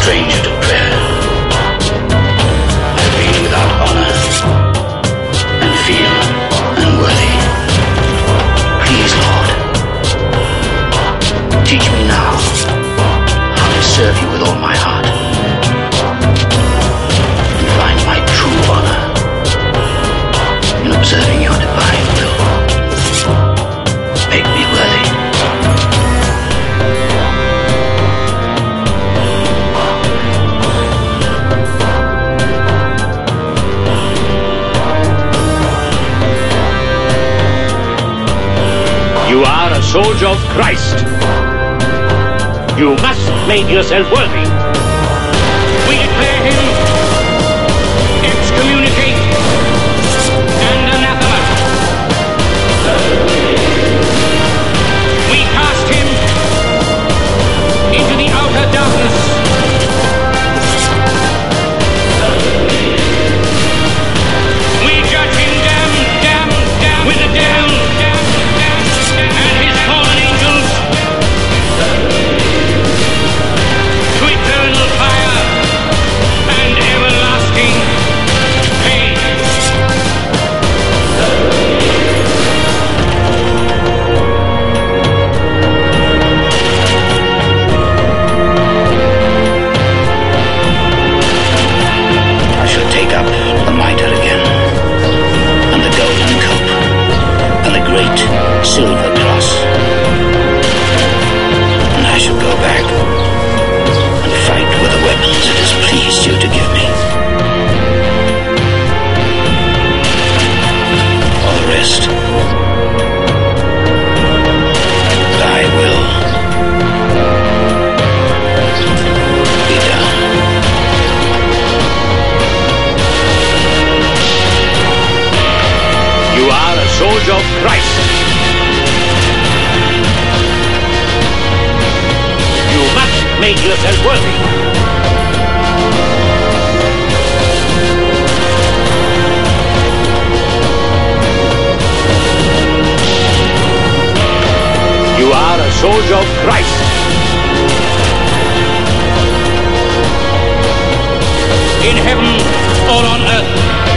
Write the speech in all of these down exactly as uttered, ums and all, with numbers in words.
stranger to prayer. I've been without honor and feel unworthy. Please, Lord, teach me now how to serve you with all my heart and find my true honor in observing your divine will. Make me worthy. You are a soldier of Christ. You must make yourself worthy. We declare him excommunicate and anathema. We cast him into the outer darkness. We judge him damned, damned, damned with the damned, damned, damned, and his fallen angels to eternal fire and everlasting pain. I shall take up the mitre again, and the golden cup, and the great silver cross. And I shall go back and fight with the weapons it has pleased you to give me. For the rest, thy will be done. You are a soldier of Christ. You must make yourself worthy. You are a soldier of Christ. In heaven or on earth.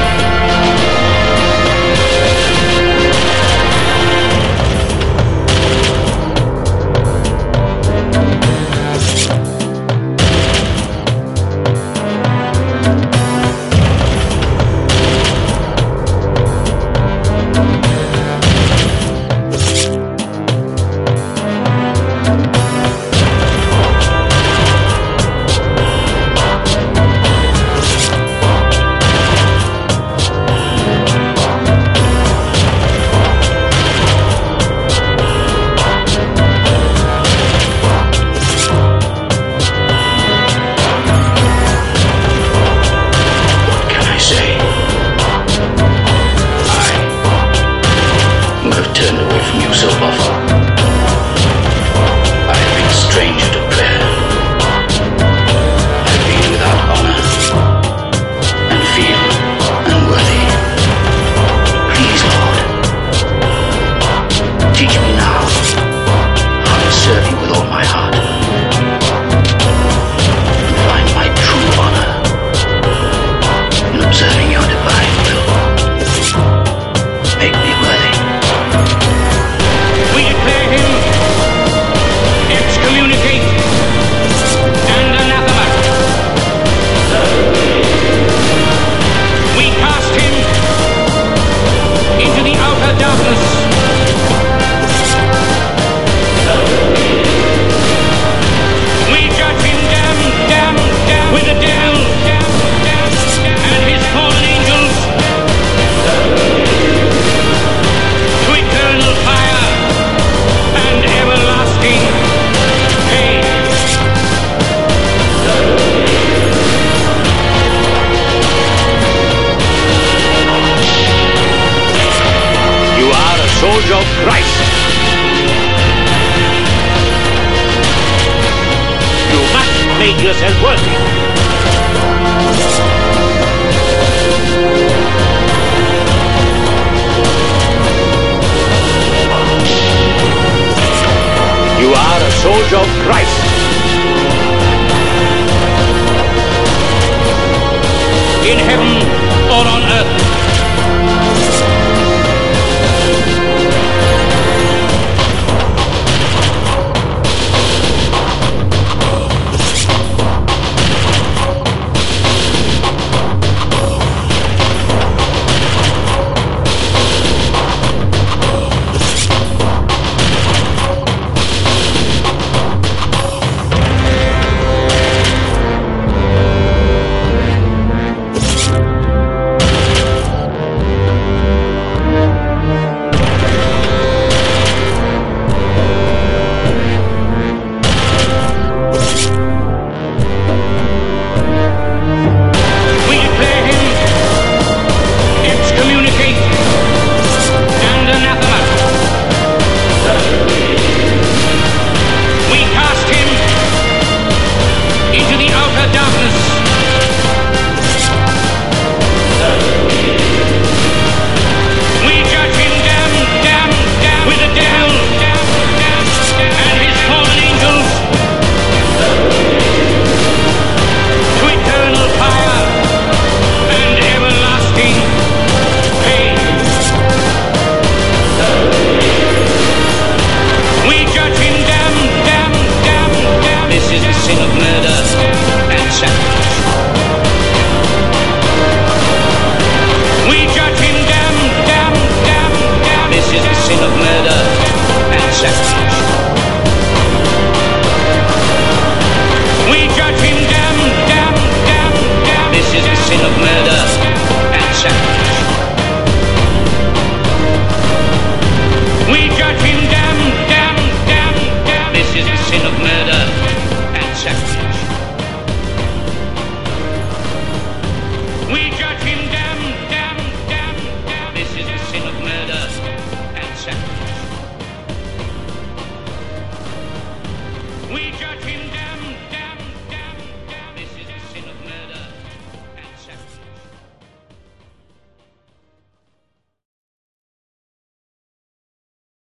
Soldier of Christ. You must make yourself worthy. You are a soldier of Christ. in heaven or on earth. We judge him down.